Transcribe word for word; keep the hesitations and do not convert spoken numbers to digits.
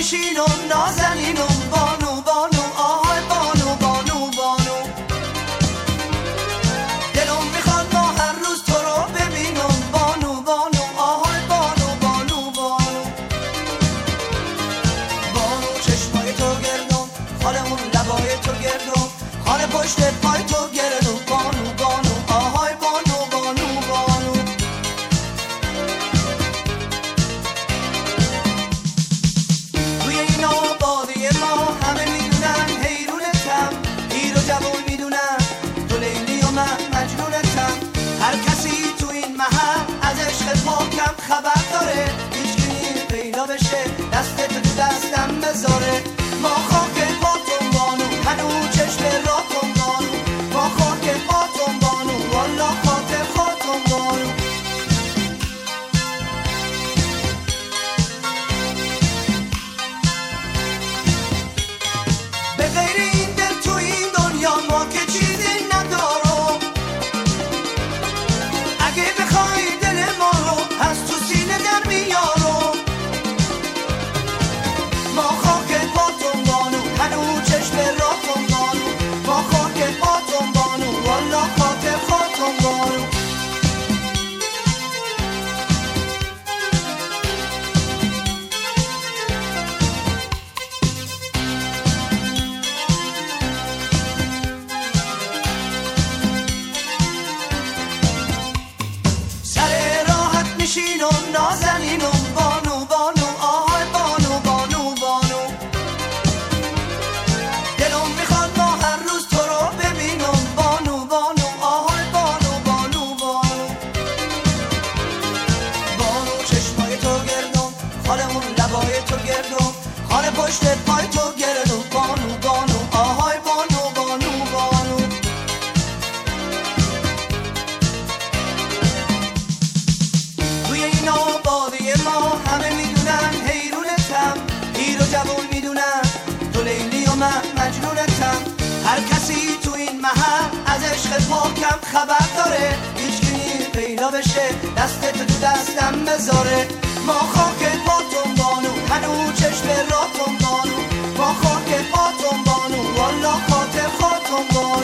نشینم نازنینم بانو بانو آهای بانو بانو بانو دلم میخواد ما هر روز تو رو ببینم بانو بانو آهای بانو بانو بانو بانو چشمای تو گردم خاله اون لبای تو گردم خاله پشت پای تو گردم بانو بانو آهای بانو بانو بانو توی این آبادی ما همه میدونن حیرونتم پیر و جوون میدونن تو لیلی و من مجنونتم هر کسی تو این محل از عشق پاکم خبر داره هیچکی پیدا بشه دست تو تو دستم بذاره ما خاک پاتون بانو هنو چشم راتون بانو ما خاک پاتون بانو والا خاطر خاتون بانو به غیر این دل تو این دنیا ما که چیزی ندارم اگه بخوای دل ما رو از تو سینه در میارم ما خاک پاتون بانو هنو چشم راتون بانو ما خاک پاتون بانو والا خاطر خاتون بانو سر راحت نشینم نازنینم بانو بانو آهای بانو بانو بانو دلم میخواد ما هر روز تو رو ببینم بانو بانو آهای بانو بانو بانو بانو چشمای تو گردم خاله اون لبای تو گردم خاله پشت پای تو گردم بانو بانو آهای بانو بانو بانو توی این آبادی ما همه میدونن حیرونتم پیر و جوون میدونن تو لیلی و من مجنونتم هر کسی تو این محل از عشق پاکم خبر داره هیچکی پیدا بشه دست تو تو دستم بذاره ما خاک پاتون بانو هنو چشم راتون بانو ما خاک پاتون بانو والا خاطر خاتون بانو